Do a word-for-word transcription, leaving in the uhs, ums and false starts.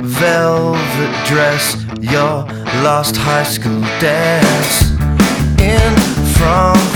velvet dress, your lost high school dance. In from